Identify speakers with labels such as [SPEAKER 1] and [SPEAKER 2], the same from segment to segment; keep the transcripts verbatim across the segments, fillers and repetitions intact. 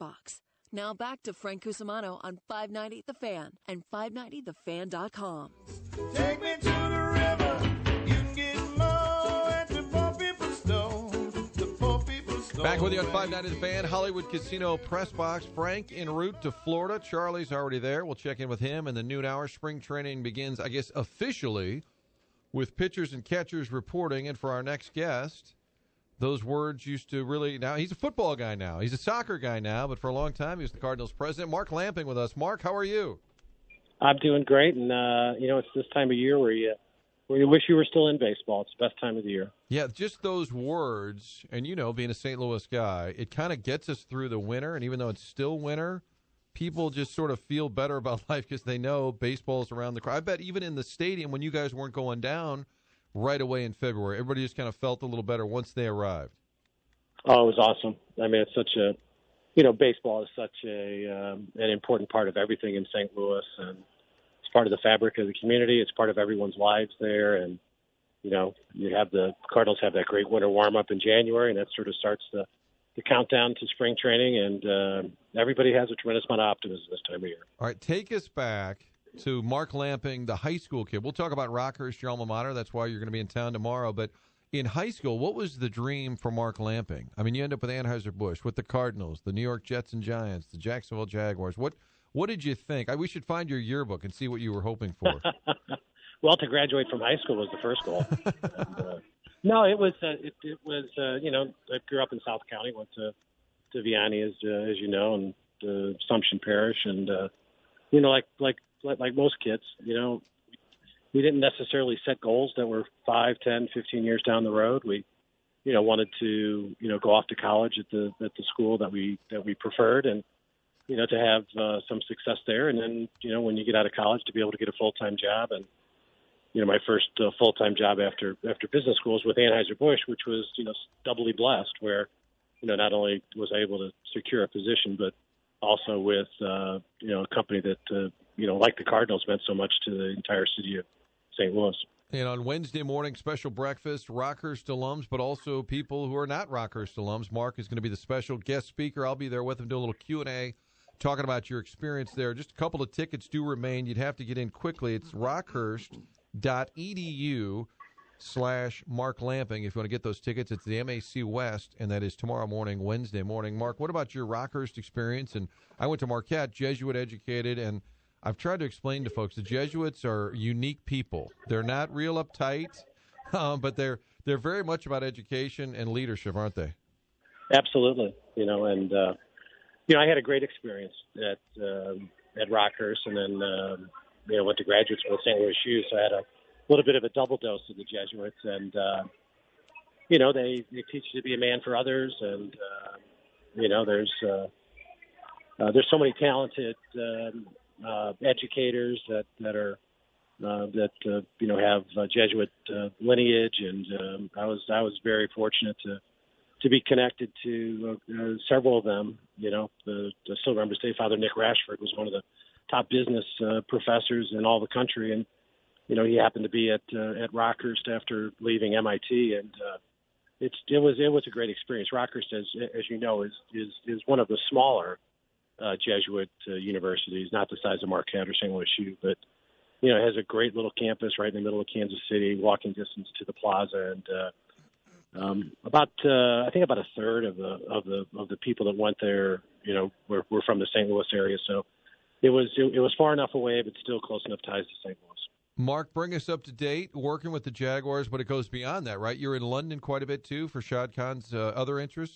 [SPEAKER 1] Box. Now back to Frank Cusimano on five ninety The Fan and five ninety the fan dot com.
[SPEAKER 2] Take me to the river. You can get more at the Poor People's Store. The Poor People's Store.
[SPEAKER 3] Back with you on five ninety The Fan, Hollywood Casino Press Box. Frank en route to Florida. Charlie's already there. We'll check in with him in the noon hour. Spring training begins, I guess, officially with pitchers and catchers reporting. And for our next guest, those words used to really, now he's a football guy now. He's a soccer guy now, but for a long time he was the Cardinals president. Mark Lamping with us. Mark, how are you?
[SPEAKER 4] I'm doing great, and, uh, you know, it's this time of year where you, where you wish you were still in baseball. It's the best time of the year.
[SPEAKER 3] Yeah, just those words, and, you know, being a Saint Louis guy, it kind of gets us through the winter, and even though it's still winter, people just sort of feel better about life because they know baseball's around the corner. I bet even in the stadium when you guys weren't going down right away in February, everybody just kind of felt a little better once they arrived.
[SPEAKER 4] Oh, it was awesome. I mean, it's such a, you know, baseball is such a um, an important part of everything in Saint Louis, and it's part of the fabric of the community. It's part of everyone's lives there, and you know, you have the Cardinals have that great winter warm up in January, and that sort of starts the, the countdown to spring training, and uh, everybody has a tremendous amount of optimism this time of year.
[SPEAKER 3] All right, take us back to Mark Lamping, the high school kid. We'll talk about Rockhurst, your alma mater. That's why you're going to be in town tomorrow. But in high school, what was the dream for Mark Lamping? I mean, you end up with Anheuser-Busch, with the Cardinals, the New York Jets and Giants, the Jacksonville Jaguars. What what did you think? I, we should find your yearbook and see what you were hoping for.
[SPEAKER 4] Well, to graduate from high school was the first goal. and, uh, no, it was, uh, it, it was uh, you know, I grew up in South County, went to, to Vianney, as, uh, as you know, and uh, Assumption Parish. And, uh, you know, like, like, like like most kids, you know, we didn't necessarily set goals that were five, ten, fifteen years down the road. We, you know, wanted to, you know, go off to college at the at the school that we that we preferred, and you know, to have uh, some success there. And then, you know, when you get out of college, to be able to get a full time job. And you know, my first uh, full time job after after business school was with Anheuser-Busch, which was, you know, doubly blessed, where you know, not only was I able to secure a position, but also with uh, you know, a company that uh, you know, like the Cardinals, meant so much to the entire city of Saint Louis.
[SPEAKER 3] And on Wednesday morning, special breakfast, Rockhurst alums, but also people who are not Rockhurst alums. Mark is going to be the special guest speaker. I'll be there with him, doing a little Q and A, talking about your experience there. Just a couple of tickets do remain. You'd have to get in quickly. It's rockhurst.edu slash Mark Lamping. If you want to get those tickets, it's the M A C West, and that is tomorrow morning, Wednesday morning. Mark, what about your Rockhurst experience? And I went to Marquette, Jesuit educated, and I've tried to explain to folks the Jesuits are unique people. They're not real uptight, um, but they're they're very much about education and leadership, aren't they?
[SPEAKER 4] Absolutely. You know, and uh, you know, I had a great experience at um, at Rockhurst, and then um, you know, went to graduate school at Saint Louis U. So I had a little bit of a double dose of the Jesuits, and uh, you know, they, they teach you to be a man for others, and uh, you know, there's uh, uh, there's so many talented Um, Uh, educators that that are uh, that uh, you know, have uh, Jesuit uh, lineage, and um, I was I was very fortunate to to be connected to uh, several of them. You know, the, the still remember State Father Nick Rashford was one of the top business uh, professors in all the country, and you know, he happened to be at uh, at Rockhurst after leaving M I T, and uh, it's it was it was a great experience. Rockhurst, as as you know, is is is one of the smaller Uh, Jesuit uh, universities, not the size of Marquette or Saint Louis U, but you know, it has a great little campus right in the middle of Kansas City, walking distance to the plaza, and uh, um, about uh, I think about a third of the of the of the people that went there, you know, were, were from the Saint Louis area. So it was it, it was far enough away, but still close enough ties to Saint Louis.
[SPEAKER 3] Mark, bring us up to date working with the Jaguars, but it goes beyond that, right? You're in London quite a bit too for Shad Khan's uh, other interests.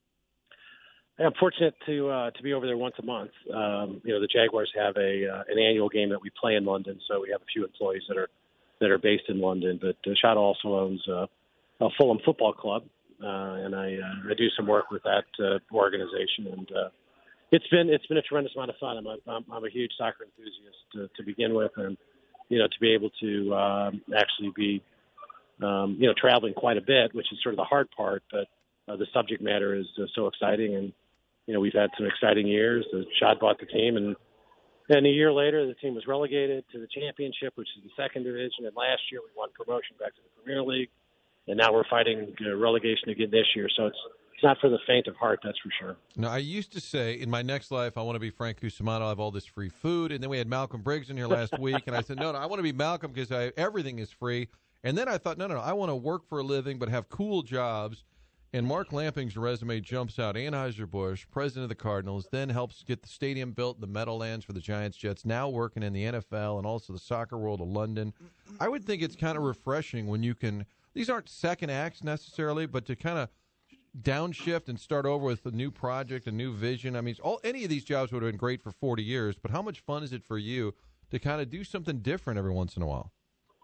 [SPEAKER 4] I'm fortunate to uh, to be over there once a month. Um, you know, the Jaguars have a uh, an annual game that we play in London, so we have a few employees that are that are based in London. But uh, Shad also owns uh, a Fulham Football Club, uh, and I uh, I do some work with that uh, organization. And uh, it's been it's been a tremendous amount of fun. I'm a I'm, I'm a huge soccer enthusiast to, to begin with, and you know, to be able to um, actually be um, you know, traveling quite a bit, which is sort of the hard part, but uh, the subject matter is uh, so exciting. And you know, we've had some exciting years. The Shad bought the team, and then a year later, the team was relegated to the championship, which is the second division. And last year, we won promotion back to the Premier League, and now we're fighting uh, relegation again this year. So it's it's not for the faint of heart, that's for sure.
[SPEAKER 3] Now, I used to say, in my next life, I want to be Frank Cusimano. I have all this free food. And then we had Malcolm Briggs in here last week, and I said, no, no, I want to be Malcolm because I, everything is free. And then I thought, no, no, no, I want to work for a living but have cool jobs. And Mark Lamping's resume jumps out. Anheuser-Busch, president of the Cardinals, then helps get the stadium built in the Meadowlands for the Giants Jets, now working in the N F L and also the soccer world of London. I would think it's kind of refreshing when you can – these aren't second acts necessarily, but to kind of downshift and start over with a new project, a new vision. I mean, all any of these jobs would have been great for forty years, but how much fun is it for you to kind of do something different every once in a while?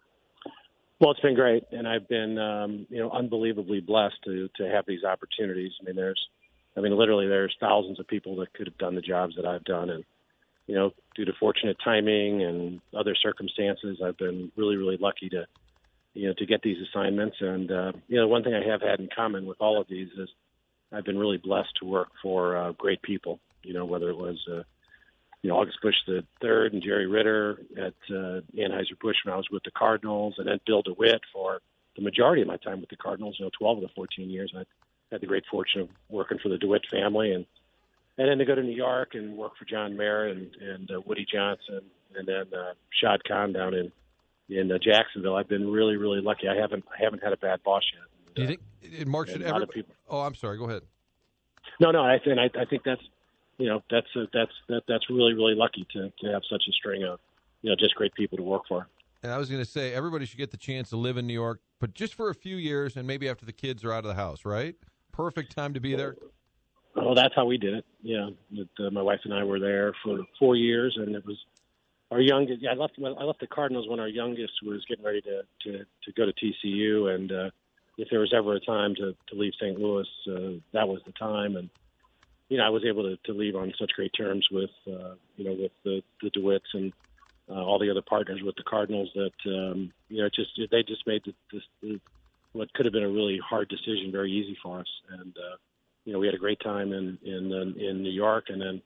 [SPEAKER 4] Well, it's been great, and I've been, um, you know, unbelievably blessed to to have these opportunities. I mean, there's, I mean, literally, there's thousands of people that could have done the jobs that I've done, and you know, due to fortunate timing and other circumstances, I've been really, really lucky to, you know, to get these assignments. And uh, you know, one thing I have had in common with all of these is I've been really blessed to work for uh, great people. You know, whether it was uh, you know, August Busch the third and Jerry Ritter at uh, Anheuser-Busch when I was with the Cardinals, and then Bill DeWitt for the majority of my time with the Cardinals, you know, twelve of the fourteen years. I had the great fortune of working for the DeWitt family, and and then to go to New York and work for John Mayer and, and uh, Woody Johnson, and then uh, Shad Khan down in, in uh, Jacksonville. I've been really, really lucky. I haven't I haven't had a bad boss yet. And,
[SPEAKER 3] Do you think uh, Mark should ever – oh, I'm sorry. Go ahead.
[SPEAKER 4] No, no, I, and I, I think that's, you know, that's uh, that's that, that's really, really lucky to, to have such a string of, you know, just great people to work for.
[SPEAKER 3] And I was going to say, everybody should get the chance to live in New York, but just for a few years and maybe after the kids are out of the house, right? Perfect time to be there.
[SPEAKER 4] Oh, that's how we did it. Yeah, it, uh, my wife and I were there for four years, and it was our youngest. Yeah, I left. I left the Cardinals when our youngest was getting ready to to, to go to T C U, and uh, if there was ever a time to, to leave Saint Louis, uh, that was the time. And you know, I was able to, to leave on such great terms with uh, you know with the, the DeWitts and uh, all the other partners with the Cardinals. That um, you know, just they just made the, the, the, what could have been a really hard decision very easy for us. And uh, you know, we had a great time in in in New York, and then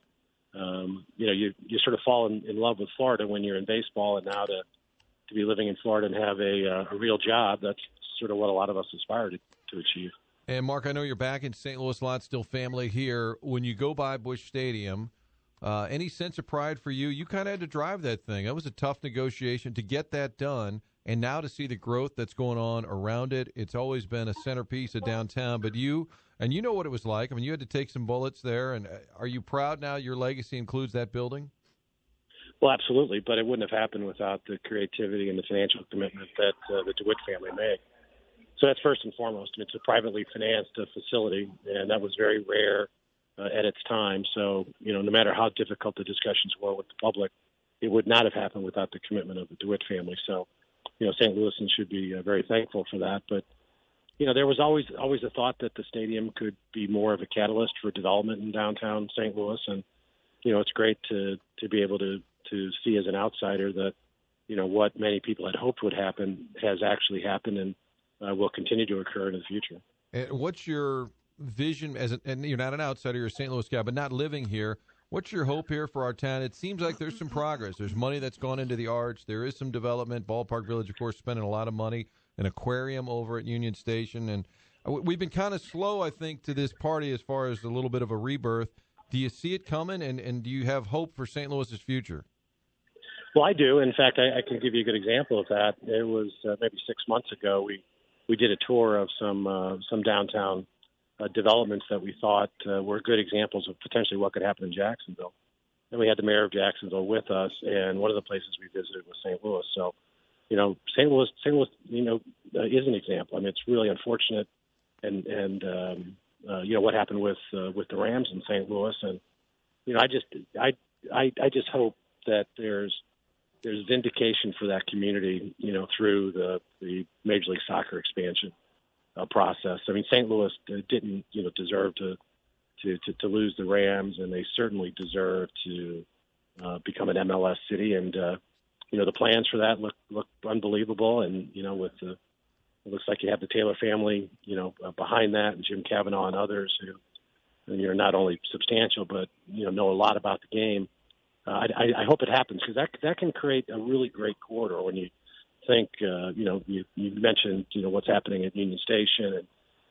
[SPEAKER 4] um, you know, you you sort of fall in, in love with Florida when you're in baseball, and now to to be living in Florida and have a uh, a real job. That's sort of what a lot of us aspire to, to achieve.
[SPEAKER 3] And, Mark, I know you're back in Saint Louis a lot, still family here. When you go by Busch Stadium, uh, any sense of pride for you? You kind of had to drive that thing. That was a tough negotiation to get that done, and now to see the growth that's going on around it. It's always been a centerpiece of downtown, but you – and you know what it was like. I mean, you had to take some bullets there. And are you proud now your legacy includes that building?
[SPEAKER 4] Well, absolutely, but it wouldn't have happened without the creativity and the financial commitment that uh, the DeWitt family made. So that's first and foremost. It's a privately financed uh, facility, and that was very rare uh, at its time. So, you know, no matter how difficult the discussions were with the public, it would not have happened without the commitment of the DeWitt family. So, you know, Saint Louisans should be uh, very thankful for that. But, you know, there was always always a thought that the stadium could be more of a catalyst for development in downtown Saint Louis. And, you know, it's great to, to be able to, to see as an outsider that, you know, what many people had hoped would happen has actually happened and uh, will continue to occur in the future.
[SPEAKER 3] And what's your vision, as a, and you're not an outsider, you're a Saint Louis guy, but not living here, what's your hope here for our town? It seems like there's some progress. There's money that's gone into the arts. There is some development. Ballpark Village, of course, spending a lot of money. An aquarium over at Union Station. And we've been kind of slow, I think, to this party as far as a little bit of a rebirth. Do you see it coming, and, and do you have hope for Saint Louis's future?
[SPEAKER 4] Well, I do. In fact, I, I can give you a good example of that. It was uh, maybe six months ago. We we did a tour of some uh, some downtown uh, developments that we thought uh, were good examples of potentially what could happen in Jacksonville. And we had the mayor of Jacksonville with us, and one of the places we visited was Saint Louis. So, you know, Saint Louis, Saint Louis, you know, uh, is an example. I mean, it's really unfortunate, and and um, uh, you know what happened with uh, with the Rams in Saint Louis, and you know, I just I I, I just hope that there's there's vindication for that community, you know, through the, the Major League Soccer expansion uh, process. I mean, Saint Louis didn't, you know, deserve to, to, to, to lose the Rams, and they certainly deserve to uh, become an M L S city. And, uh, you know, the plans for that look, look unbelievable. And, you know, with the, it looks like you have the Taylor family, you know, uh, behind that, and Jim Cavanaugh and others who, and you're not only substantial, but, you know, know a lot about the game. Uh, I, I hope it happens, because that that can create a really great corridor. When you think, uh, you know, you, you mentioned, you know, what's happening at Union Station, and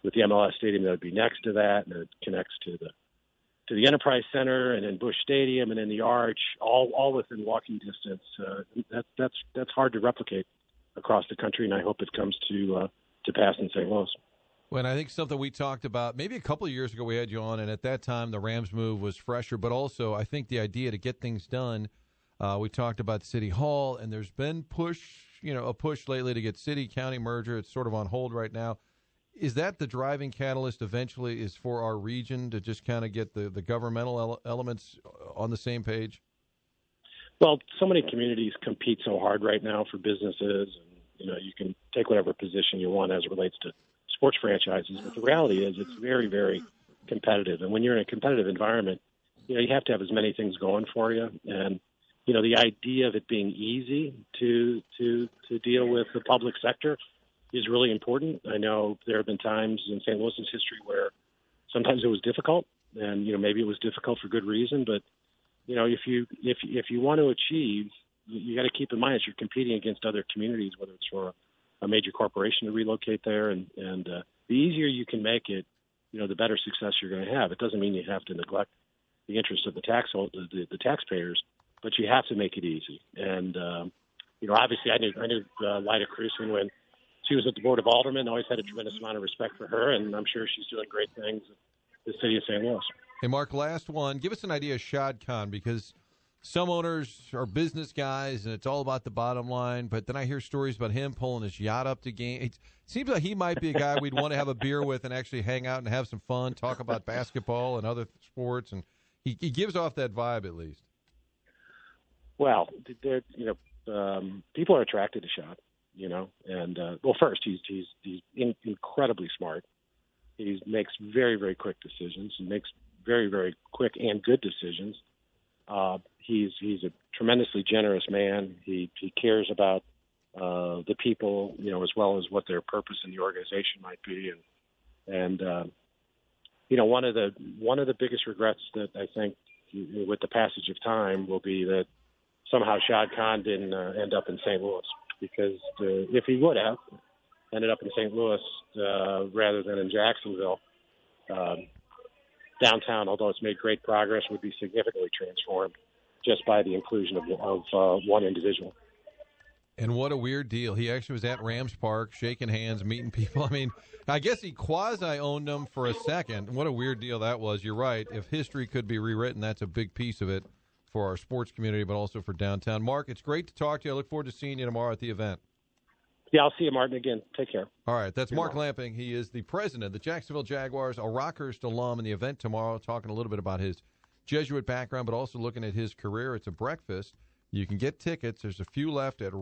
[SPEAKER 4] with the M L S stadium that would be next to that, and it connects to the to the Enterprise Center and then Busch Stadium and then the Arch, all all within walking distance. Uh, that, that's that's hard to replicate across the country, and I hope it comes to uh, to pass in Saint Louis.
[SPEAKER 3] Well, I think something we talked about maybe a couple of years ago we had you on, and at that time the Rams move was fresher, but also I think the idea to get things done, uh, we talked about City Hall, and there's been push, you know, a push lately to get city-county merger. It's sort of on hold right now. Is that the driving catalyst eventually is for our region to just kind of get the, the governmental ele- elements on the same page?
[SPEAKER 4] Well, so many communities compete so hard right now for businesses, and, you know, you can take whatever position you want as it relates to sports franchises, but the reality is it's very, very competitive. And when you're in a competitive environment, you know, you have to have as many things going for you. And, you know, the idea of it being easy to to to deal with the public sector is really important. I know there have been times in Saint Louis's history where sometimes it was difficult, and, you know, maybe it was difficult for good reason. But, you know, if you if if you want to achieve, you got to keep in mind that you're competing against other communities, whether it's for a a major corporation to relocate there, and, and uh, the easier you can make it, you know, the better success you're going to have. It doesn't mean you have to neglect the interests of the tax the, the taxpayers, but you have to make it easy. And um, you know, obviously, I knew I knew uh, Lyda Krewson when she was at the Board of Aldermen. Always had a tremendous amount of respect for her, and I'm sure she's doing great things in the city of Saint Louis.
[SPEAKER 3] Hey, Mark, last one. Give us an idea of Shad Khan, because some owners are business guys, and it's all about the bottom line. But then I hear stories about him pulling his yacht up to game. It seems like he might be a guy we'd want to have a beer with and actually hang out and have some fun, talk about basketball and other sports. And he, he gives off that vibe, at least.
[SPEAKER 4] Well, you know, um, people are attracted to Shad, you know. And, uh, well, first, he's he's, he's in, incredibly smart. He makes very, very quick decisions. He makes very, very quick and good decisions. Uh, he's he's a tremendously generous man. He he cares about uh, the people, you know, as well as what their purpose in the organization might be. And and uh, you know, one of the one of the biggest regrets that I think with the passage of time will be that somehow Shad Khan didn't uh, end up in Saint Louis, because uh, if he would have ended up in Saint Louis uh, rather than in Jacksonville, um, downtown, although it's made great progress, would be significantly transformed just by the inclusion of, of uh, one individual.
[SPEAKER 3] And what a weird deal. He actually was at Rams Park, shaking hands, meeting people. I mean, I guess he quasi-owned them for a second. What a weird deal that was. You're right. If history could be rewritten, that's a big piece of it for our sports community, but also for downtown. Mark, it's great to talk to you. I look forward to seeing you tomorrow at the event.
[SPEAKER 4] Yeah, I'll see you, Martin, again. Take care.
[SPEAKER 3] All right, that's Mark Lamping. He is the president of the Jacksonville Jaguars, a Rockhurst alum, in the event tomorrow, talking a little bit about his Jesuit background, but also looking at his career. It's a breakfast. You can get tickets. There's a few left at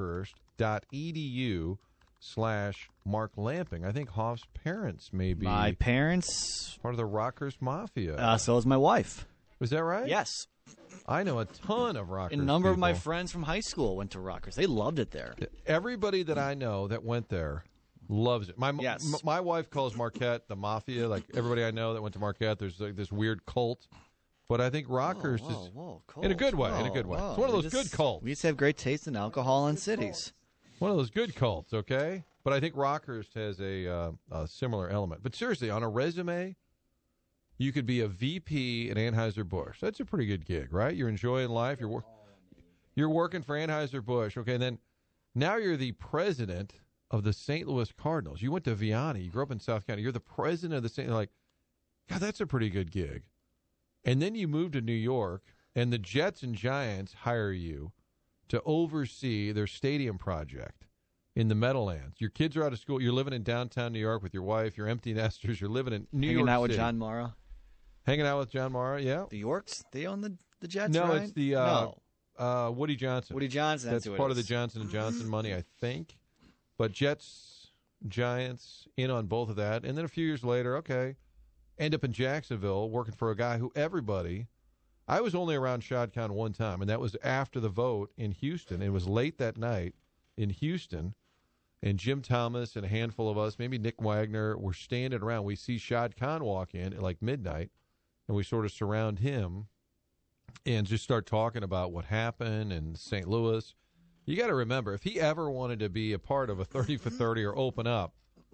[SPEAKER 3] rockhurst.edu slash Mark Lamping. I think Hoff's parents may be
[SPEAKER 5] my parents
[SPEAKER 3] part of the Rockhurst Mafia.
[SPEAKER 5] Uh, so is my wife.
[SPEAKER 3] Was that right?
[SPEAKER 5] Yes.
[SPEAKER 3] I know a ton of Rockhurst
[SPEAKER 5] A number
[SPEAKER 3] people.
[SPEAKER 5] of my friends from high school went to Rockhurst. They loved it there.
[SPEAKER 3] Everybody that I know that went there loves it. My
[SPEAKER 5] yes.
[SPEAKER 3] m- my wife calls Marquette the Mafia. Like everybody I know that went to Marquette, there's like this weird cult. But I think Rockhurst
[SPEAKER 5] whoa, whoa,
[SPEAKER 3] is
[SPEAKER 5] whoa,
[SPEAKER 3] in a good way.
[SPEAKER 5] whoa,
[SPEAKER 3] in a good way.
[SPEAKER 5] whoa.
[SPEAKER 3] It's one of
[SPEAKER 5] We
[SPEAKER 3] those
[SPEAKER 5] just,
[SPEAKER 3] good cults.
[SPEAKER 5] We used to have great taste in alcohol in cities.
[SPEAKER 3] One of those good cults. Okay, but I think Rockhurst has a, uh, a similar element. But seriously, on a resume, you could be a V P at Anheuser-Busch. That's a pretty good gig, right? You're enjoying life. You're wor- you're working for Anheuser-Busch. Okay, and then now you're the president of the Saint Louis Cardinals. You went to Vianney. You grew up in South County. You're the president of the Saint. Like, God, that's a pretty good gig. And then you move to New York, and the Jets and Giants hire you to oversee their stadium project in the Meadowlands. Your kids are out of school. You're living in downtown New York with your wife. You're empty nesters. You're living in New
[SPEAKER 5] Hanging
[SPEAKER 3] York
[SPEAKER 5] out
[SPEAKER 3] City.
[SPEAKER 5] with John Mara.
[SPEAKER 3] Hanging out with John Mara, yeah.
[SPEAKER 5] The Yorks, they own the, the Jets,
[SPEAKER 3] No,
[SPEAKER 5] right?
[SPEAKER 3] it's the uh,
[SPEAKER 5] no.
[SPEAKER 3] uh, Woody Johnson.
[SPEAKER 5] Woody Johnson.
[SPEAKER 3] That's
[SPEAKER 5] That's, who it
[SPEAKER 3] part of the
[SPEAKER 5] is.
[SPEAKER 3] Johnson and Johnson money, I think. But Jets, Giants, in on both of that. And then a few years later, okay, end up in Jacksonville working for a guy who everybody – I was only around Shad Khan one time, and that was after the vote in Houston. It was late that night in Houston, and Jim Thomas and a handful of us, maybe Nick Wagner, were standing around. We see Shad Khan walk in at like midnight, and we sort of surround him and just start talking about what happened in Saint Louis. You got to remember, if he ever wanted to be a part of a thirty for thirty or open up,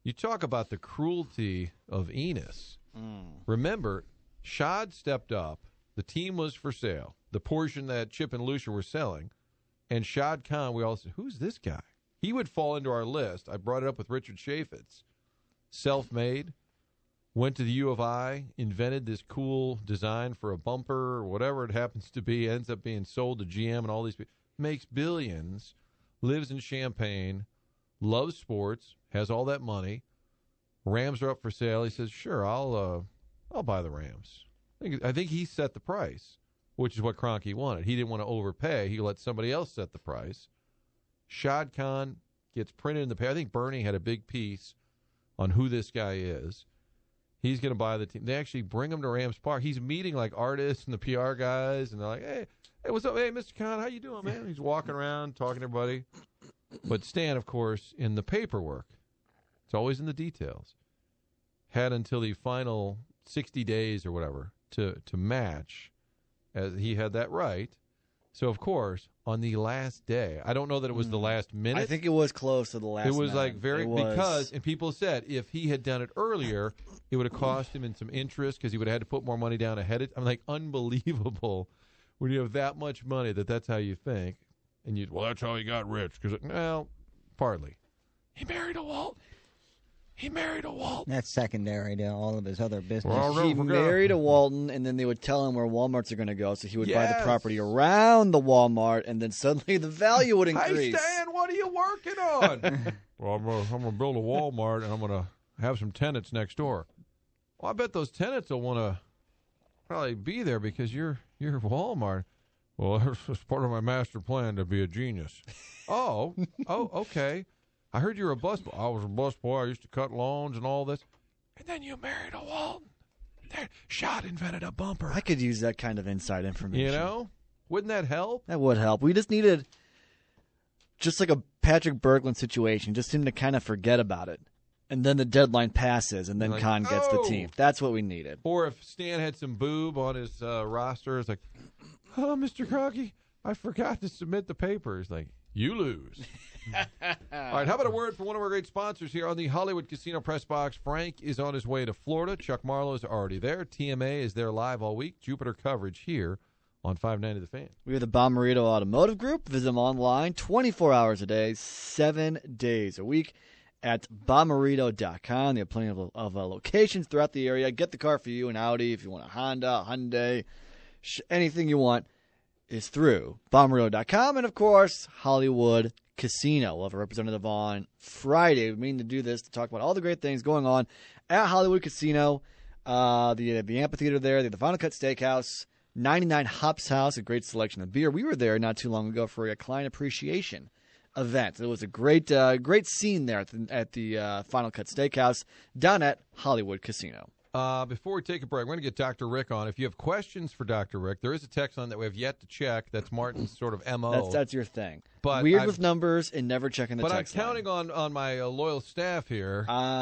[SPEAKER 3] You talk about the cruelty of Enos.
[SPEAKER 5] Mm.
[SPEAKER 3] Remember, Shad stepped up. The team was for sale. The portion that Chip and Lucia were selling. And Shad Khan, we all said, who's this guy? He would fall into our list. I brought it up with Richard Chaffetz. Self-made. Went to the U of I. Invented this cool design for a bumper or whatever it happens to be. Ends up being sold to G M and all these people. Makes billions. Lives in Champaign. Loves sports. Has all that money. Rams are up for sale. He says, sure, I'll uh, I'll buy the Rams. I think, I think he set the price, which is what Kroenke wanted. He didn't want to overpay. He let somebody else set the price. Shad Khan gets printed in the paper. I think Bernie had a big piece on who this guy is. He's going to buy the team. They actually bring him to Rams Park. He's meeting like artists and the P R guys, and they're like, hey, hey, what's up? Hey, Mister Khan, how you doing, man? He's walking around, talking to everybody. But Stan, of course, in the paperwork, it's always in the details, had until the final sixty days or whatever to, to match, as he had that right. So, of course, on the last day, I don't know that it was the last minute.
[SPEAKER 5] I think it was close to the last
[SPEAKER 3] It was
[SPEAKER 5] minute.
[SPEAKER 3] like very,
[SPEAKER 5] It was.
[SPEAKER 3] because, and people said if he had done it earlier, it would have cost him in some interest because he would have had to put more money down ahead of I'm like, unbelievable when you have that much money that that's how you think. And you, well, that's how he got rich. Because, well, partly. He married a Walton. He married a Walton.
[SPEAKER 6] That's secondary to all of his other business.
[SPEAKER 3] Well,
[SPEAKER 5] He
[SPEAKER 3] don't forget-
[SPEAKER 5] married a Walton, and then they would tell him where Walmarts are going to go, so he would buy
[SPEAKER 3] Yes.
[SPEAKER 5] the property around the Walmart, and then suddenly the value would
[SPEAKER 3] Hey,
[SPEAKER 5] increase.
[SPEAKER 3] Stan, what are you working on? well, I'm going I'm to build a Walmart, and I'm going to have some tenants next door. Well, I bet those tenants will want to probably be there because you're you're Walmart. Well, it's part of my master plan to be a genius. oh, oh, okay. I heard you were a bus boy. I was a bus boy. I used to cut lawns and all this. And then you married a Walton. There, Shot invented a bumper.
[SPEAKER 5] I could use that kind of inside information.
[SPEAKER 3] You know? Wouldn't that help?
[SPEAKER 5] That would help. We just needed, just like a Patrick Berglund situation, just him to kind of forget about it. And then the deadline passes, and then
[SPEAKER 3] Like,
[SPEAKER 5] Khan gets
[SPEAKER 3] oh!
[SPEAKER 5] the team. That's what we needed.
[SPEAKER 3] Or if Stan had some boob on his uh, roster, it's like, oh, Mister Kroenke, I forgot to submit the papers. Like, you lose. All right, how about a word for one of our great sponsors here on the Hollywood Casino Press Box? Frank is on his way to Florida. Chuck Marlowe's already there. T M A is there live all week. Jupiter coverage here on five ninety The Fan.
[SPEAKER 5] We have the Bommarito Automotive Group. Visit them online twenty-four hours a day, seven days a week at bommarito dot com. They have plenty of, of uh, locations throughout the area. Get the car for you, an Audi, if you want a Honda, a Hyundai, sh- anything you want is through bommarito dot com. And, of course, Hollywood Casino. We'll have a representative on Friday. We mean to do this to talk about all the great things going on at Hollywood Casino. Uh, the, the amphitheater there, the Final Cut Steakhouse, ninety-nine Hops House, a great selection of beer. We were there not too long ago for a client appreciation event. It was a great uh, great scene there at the, at the uh, Final Cut Steakhouse down at Hollywood Casino.
[SPEAKER 3] Uh, before we take a break, we're going to get Doctor Rick on. If you have questions for Doctor Rick, there is a text line that we have yet to check. That's Martin's sort of M O.
[SPEAKER 5] That's that's your thing.
[SPEAKER 3] But
[SPEAKER 5] Weird
[SPEAKER 3] I've-
[SPEAKER 5] with numbers and never checking the
[SPEAKER 3] but I'm
[SPEAKER 5] text line.
[SPEAKER 3] counting on, on my uh, loyal staff here.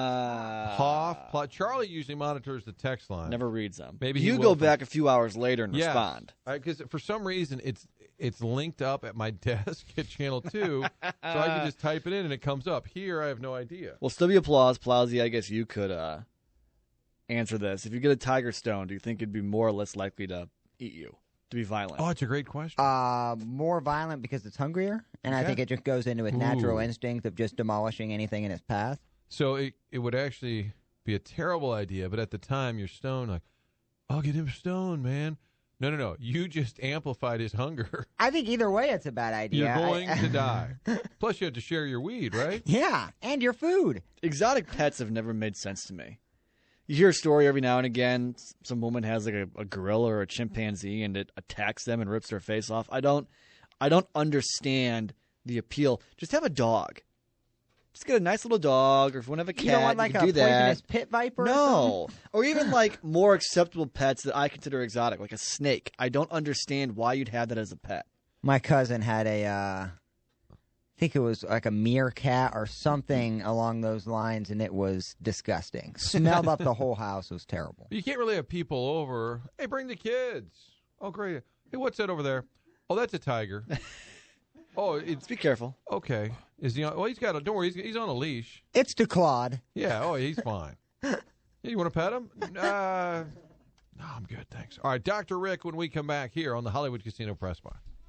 [SPEAKER 5] Uh,
[SPEAKER 3] Hoff, Pla- Charlie usually monitors the text line.
[SPEAKER 5] never reads them.
[SPEAKER 3] Maybe he
[SPEAKER 5] you
[SPEAKER 3] will
[SPEAKER 5] go
[SPEAKER 3] for-
[SPEAKER 5] back a few hours later and
[SPEAKER 3] Yes.
[SPEAKER 5] respond.
[SPEAKER 3] Because for some reason it's it's linked up at my desk at Channel two, so I can just type it in and it comes up. Here, I have no idea.
[SPEAKER 5] Well, still be applause, Plowsy. I guess you could uh, answer this. If you get a tiger stone, do you think it'd be more or less likely to eat you, to be violent?
[SPEAKER 3] Oh, it's a great question.
[SPEAKER 6] Uh, more violent because it's hungrier, and I
[SPEAKER 3] Okay.
[SPEAKER 6] think it just goes into its natural
[SPEAKER 3] Ooh.
[SPEAKER 6] instinct of just demolishing anything in its path.
[SPEAKER 3] So it it would actually be a terrible idea, but at the time you're stoned, like, I'll get him stoned, man. No, no, no. You just amplified his hunger.
[SPEAKER 6] I think either way, it's a bad idea.
[SPEAKER 3] You're going
[SPEAKER 6] I-
[SPEAKER 3] to die. Plus, you have to share your weed, right?
[SPEAKER 6] Yeah, and your food.
[SPEAKER 5] Exotic pets have never made sense to me. You hear a story every now and again. s- Some woman has like a, a gorilla or a chimpanzee, and it attacks them and rips their face off. I don't, I don't understand the appeal. Just have a dog. Just get a nice little dog, or if you want to have a cat,
[SPEAKER 6] You don't want like
[SPEAKER 5] can
[SPEAKER 6] a
[SPEAKER 5] do that.
[SPEAKER 6] poisonous pit viper? or
[SPEAKER 5] No, or even like more acceptable pets that I consider exotic, like a snake. I don't understand why you'd have that as a pet.
[SPEAKER 6] My cousin had a, uh, I think it was like a meerkat or something along those lines, and it was disgusting. Smelled up the whole house. It was terrible.
[SPEAKER 3] You can't really have people over. Hey, bring the kids. Oh, great. Hey, what's that over there? Oh, that's a tiger. Oh, it's
[SPEAKER 5] Just be careful.
[SPEAKER 3] okay. Is he on? Well, he's got a. Don't worry, he's, he's on a leash.
[SPEAKER 6] It's to Claude.
[SPEAKER 3] Yeah. Oh, he's fine. Yeah, you want to pet him? Uh, no, I'm good, thanks. All right, Doctor Rick. When we come back here on the Hollywood Casino Press Box.